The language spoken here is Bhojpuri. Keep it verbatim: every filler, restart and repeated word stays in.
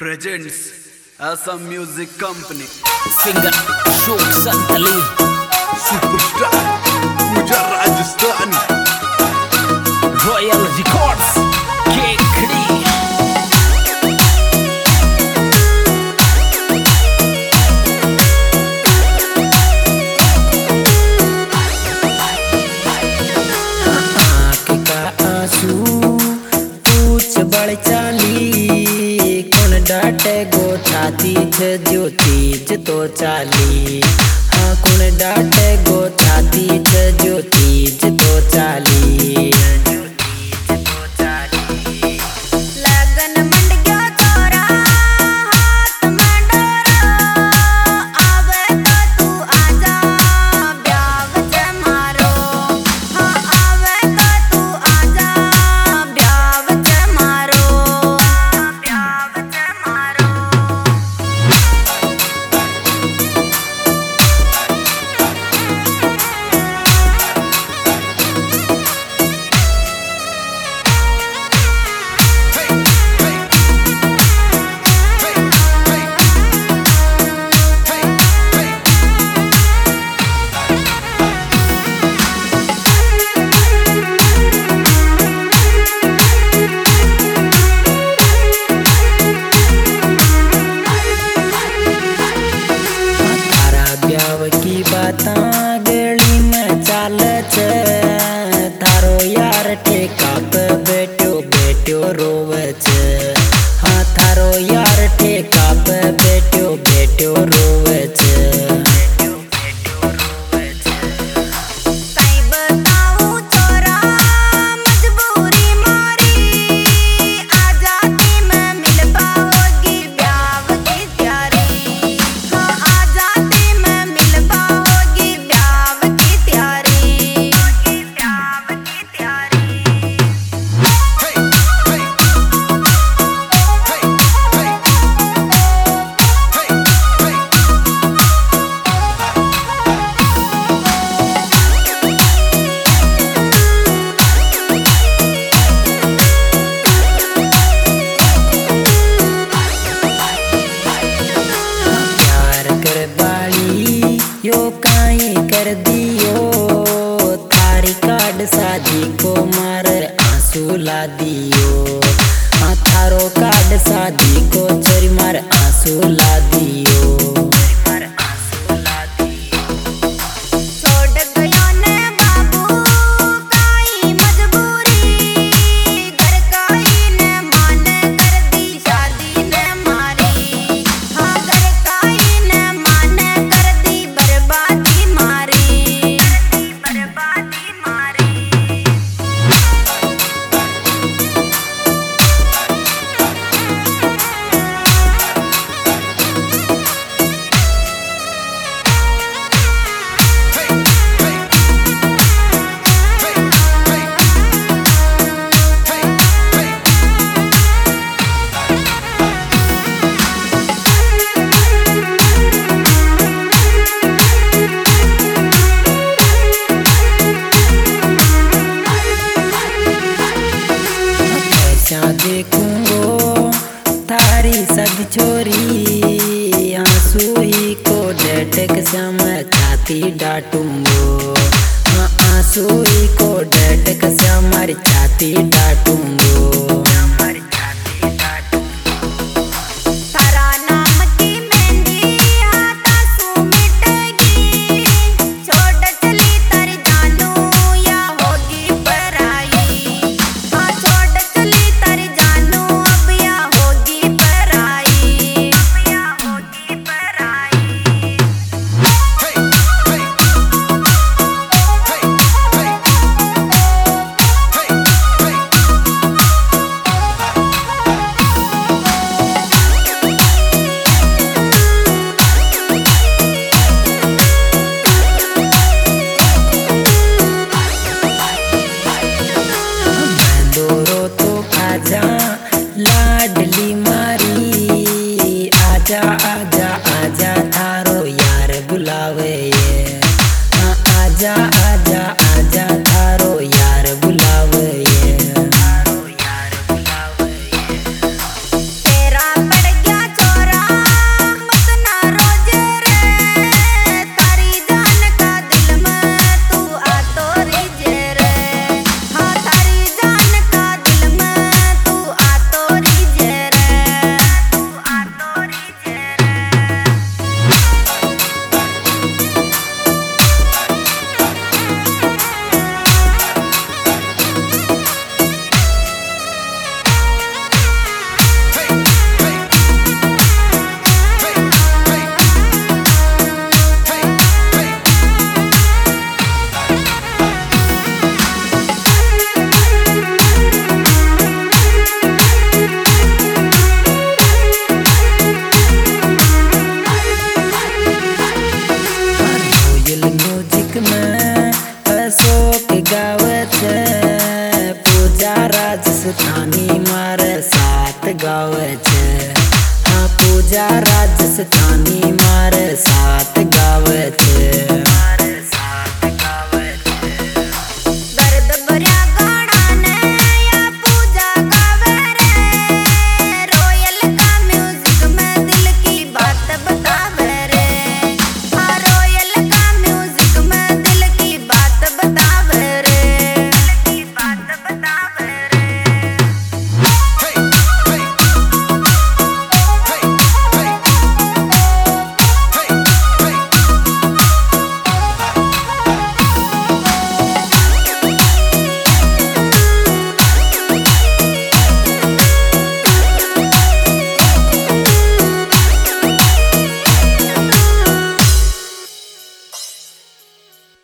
presents Assam Music Company. Singer Ashok Santali, Superstar Pooja Rajasthani, Royal Records, Kekri. बड़ चाली कौन डाटे गो छाती छ ज्योतिज तो चाली। हाँ कौन डाटे गो छाती छ ज्योतिज तो चाली। की बाता गली में चाल तारो यार ठेका पे बैठो बैठो रोवे छ। हाँ थारो यार ठेका पे बैठो बैठो रोवे छ। यो काई कर दियो थारी कार्ड शादी को मार आंसू ला दियो। हाँ थारो कार्ड शादी को चोरी मार आंसू ला दियो। देखूंगो थारी सद छोरी आंसू ही को डटक समय छाती डांटूंगो। हाँ आंसू ही को डटक समय छाती डांटूंगो। पूजा राजस्थानी